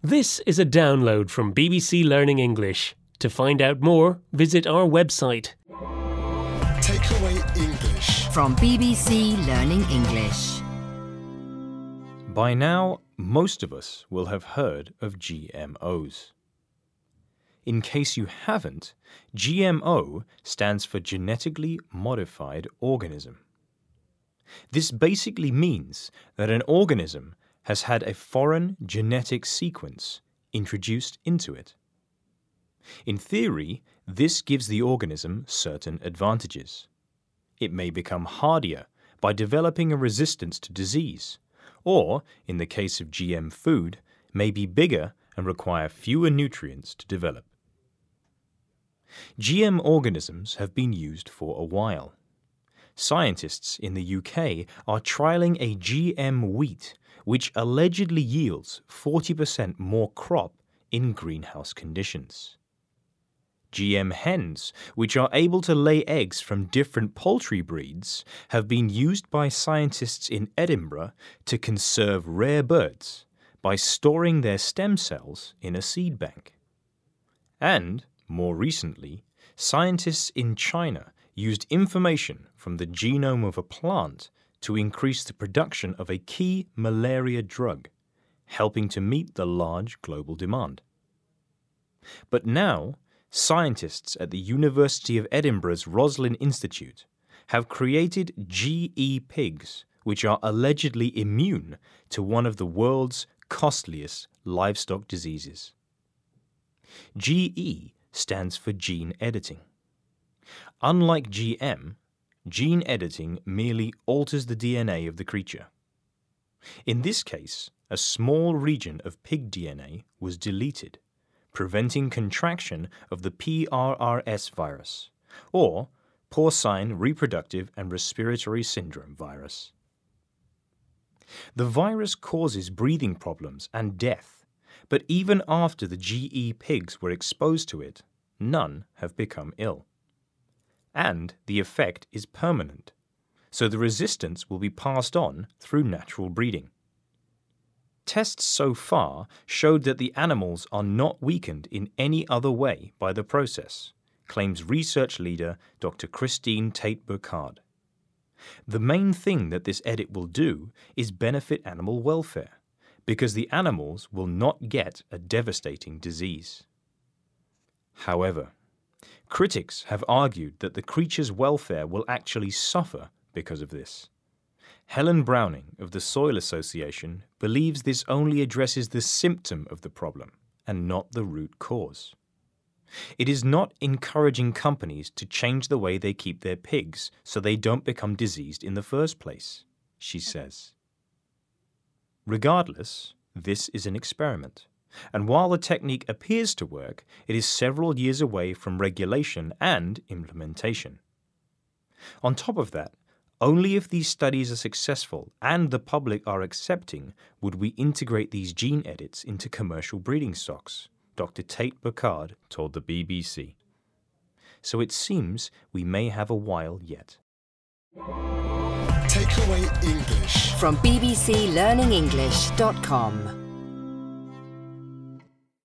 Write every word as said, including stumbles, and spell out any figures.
This is a download from B B C Learning English. To find out more, visit our website. Takeaway English From B B C Learning English. By now, most of us will have heard of G M Os. In case you haven't, G M O stands for Genetically Modified Organism. This basically means that an organism has had a foreign genetic sequence introduced into it. In theory, this gives the organism certain advantages. It may become hardier by developing a resistance to disease, or, in the case of G M food, may be bigger and require fewer nutrients to develop. G M organisms have been used for a while. Scientists in the U K are trialling a G M wheat which allegedly yields forty percent more crop in greenhouse conditions. G M hens, which are able to lay eggs from different poultry breeds, have been used by scientists in Edinburgh to conserve rare birds by storing their stem cells in a seed bank. And, more recently, scientists in China used information from the genome of a plant to increase the production of a key malaria drug, helping to meet the large global demand. But now, scientists at the University of Edinburgh's Roslin Institute have created G E pigs, which are allegedly immune to one of the world's costliest livestock diseases. G E stands for gene editing. Unlike G M, gene editing merely alters the D N A of the creature. In this case, a small region of pig D N A was deleted, preventing contraction of the P R R S virus, or porcine reproductive and respiratory syndrome virus. The virus causes breathing problems and death, but even after the G E pigs were exposed to it, none have become ill. And the effect is permanent, so the resistance will be passed on through natural breeding. Tests so far showed that the animals are not weakened in any other way by the process, claims research leader Doctor Christine Tate-Burkard. The main thing that this edit will do is benefit animal welfare, because the animals will not get a devastating disease. However, critics have argued that the creature's welfare will actually suffer because of this. Helen Browning of the Soil Association believes this only addresses the symptom of the problem and not the root cause. It is not encouraging companies to change the way they keep their pigs so they don't become diseased in the first place, she says. Regardless, this is an experiment. And while the technique appears to work, it is several years away from regulation and implementation. On top of that, only if these studies are successful and the public are accepting would we integrate these gene edits into commercial breeding stocks, Doctor Tate-Burkard told the B B C. So it seems we may have a while yet. Takeaway English From B B C Learning English dot com.